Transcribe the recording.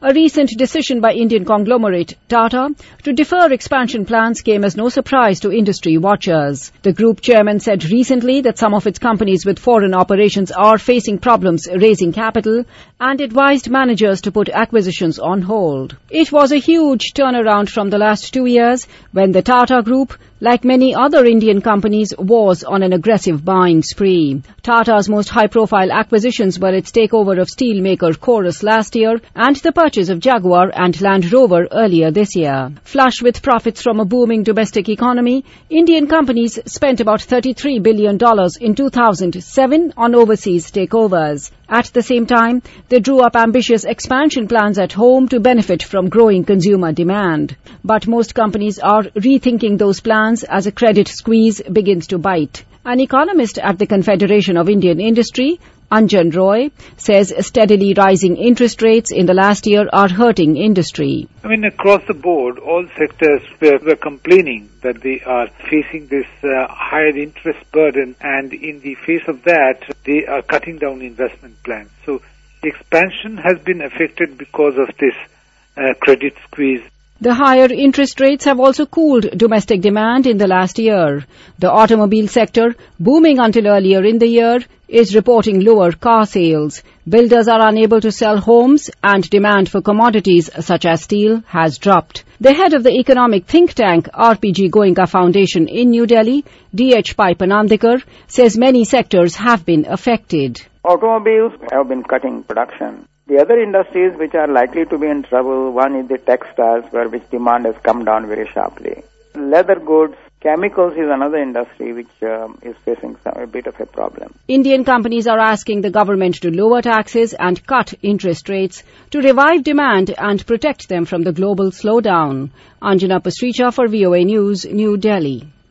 A recent decision by Indian conglomerate Tata to defer expansion plans came as no surprise to industry watchers. The group chairman said recently that some of its companies with foreign operations are facing problems raising capital and advised managers to put acquisitions on hold. It was a huge turnaround from the last 2 years when the Tata Group, like many other Indian companies, was on an aggressive buying spree. Tata's most high-profile acquisitions were its takeover of steelmaker Chorus last year and the purchase of Jaguar and Land Rover earlier this year. Flush with profits from a booming domestic economy, Indian companies spent about $33 billion in 2007 on overseas takeovers. At the same time, they drew up ambitious expansion plans at home to benefit from growing consumer demand. But most companies are rethinking those plans as a credit squeeze begins to bite. An economist at the Confederation of Indian Industry, Anjan Roy, says steadily rising interest rates in the last year are hurting industry. Across the board, all sectors were complaining that they are facing this higher interest burden, and in the face of that, they are cutting down investment plans. So the expansion has been affected because of this credit squeeze. The higher interest rates have also cooled domestic demand in the last year. The automobile sector, booming until earlier in the year, is reporting lower car sales. Builders are unable to sell homes and demand for commodities such as steel has dropped. The head of the economic think tank RPG Goenka Foundation in New Delhi, D.H. Pai Panandikar, says many sectors have been affected. Automobiles have been cutting production. The other industries which are likely to be in trouble, one is the textiles, which demand has come down very sharply. Leather goods, chemicals is another industry which is facing a bit of a problem. Indian companies are asking the government to lower taxes and cut interest rates to revive demand and protect them from the global slowdown. Anjana Pasricha for VOA News, New Delhi.